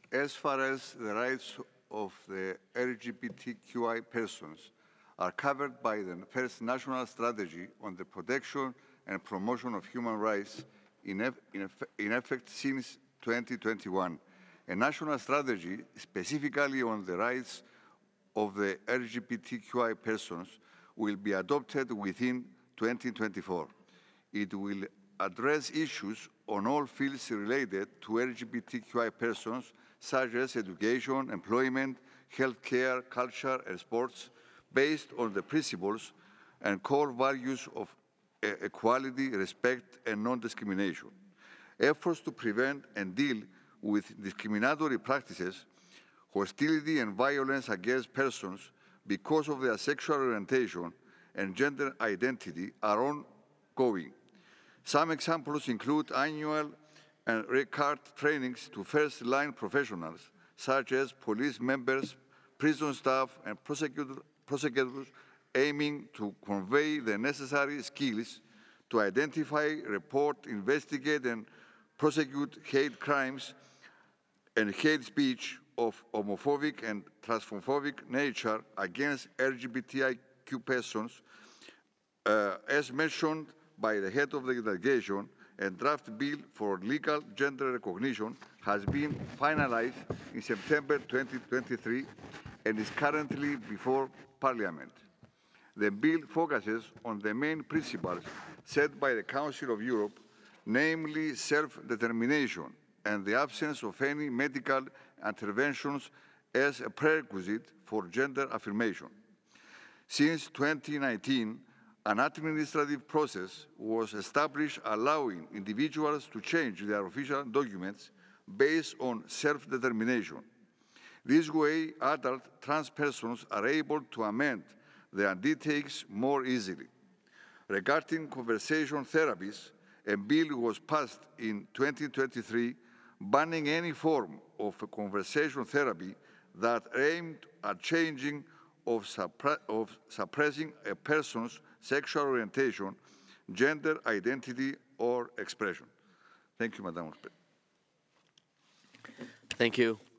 As far as the rights of the LGBTQI persons are covered by the first national strategy on the protection and promotion of human rights in effect since 2021, a national strategy specifically on the rights of the LGBTQI persons will be adopted within 2024. It will address issues on all fields related to LGBTQI persons, such as education, employment, healthcare, culture, and sports, based on the principles and core values of equality, respect, and non-discrimination. Efforts to prevent and deal with discriminatory practices, hostility, and violence against persons because of their sexual orientation and gender identity are ongoing. Some examples include annual and recurrent trainings to first-line professionals, such as police members, prison staff, and prosecutors, aiming to convey the necessary skills to identify, report, investigate, and prosecute hate crimes and hate speech of homophobic and transphobic nature against LGBTIQ persons, as mentioned by the head of the delegation. A draft bill for legal gender recognition has been finalized in September 2023 and is currently before Parliament. The bill focuses on the main principles set by the Council of Europe, namely self-determination and the absence of any medical interventions as a prerequisite for gender affirmation. Since 2019, an administrative process was established allowing individuals to change their official documents based on self-determination. This way, adult trans persons are able to amend their details more easily. Regarding conversation therapies, a bill was passed in 2023 banning any form of conversation therapy that aimed at changing of suppressing a person's sexual orientation, gender identity, or expression. Thank you, Madam. Thank you.